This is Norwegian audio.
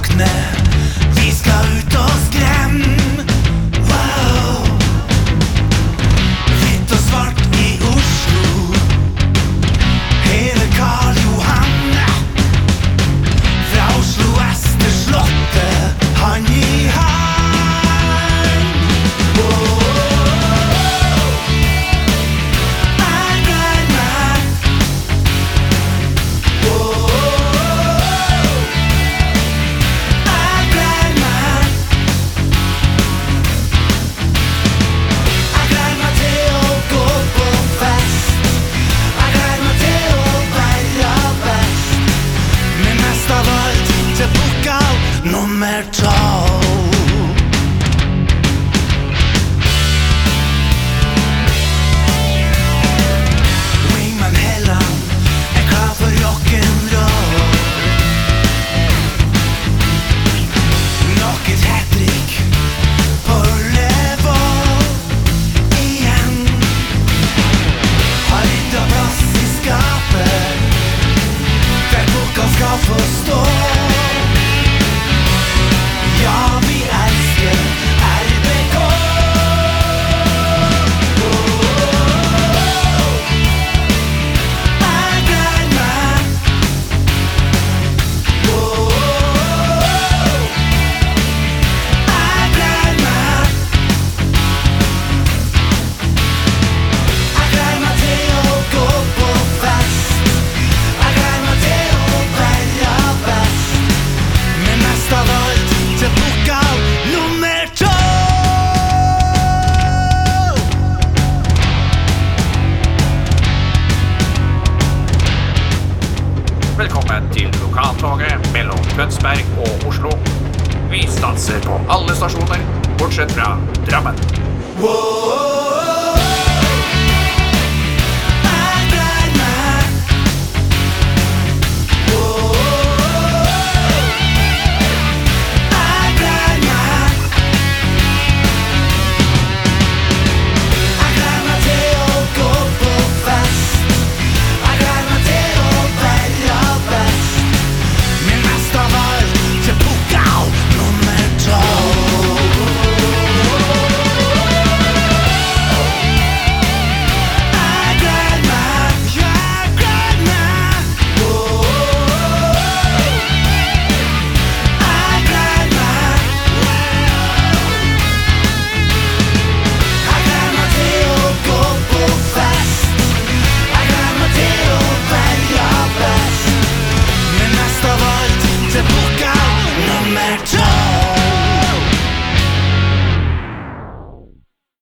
våkne, vi skal ut og skremme. Wow. Hvitt og svart i Oslo, hele Karl Johan. Fra Oslo S til Slottet, han i hand. Jeg gleder meg. Jeg gleder meg. Jeg gleder meg til å gå på fest. Jeg gleder meg til å være best. Men mest av alt til pokal nummer 12. Wingman Helland er klar for rock'n'roll. Nok et hat-trick på Ullevål igjen. Har ryddet plass i skapet der boka skal få stå. Ja, vi elsker RBK. Jeg gleder meg. Jeg gleder meg. Jeg gleder meg til å gå på fest. Jeg gleder meg til å være best. Men mest av alt til pokal nummer 12. Velkommen til lokaltoget mellom Tønsberg og Oslo. Vi stanser på alle stasjoner, bortsett fra Drammen. Wow.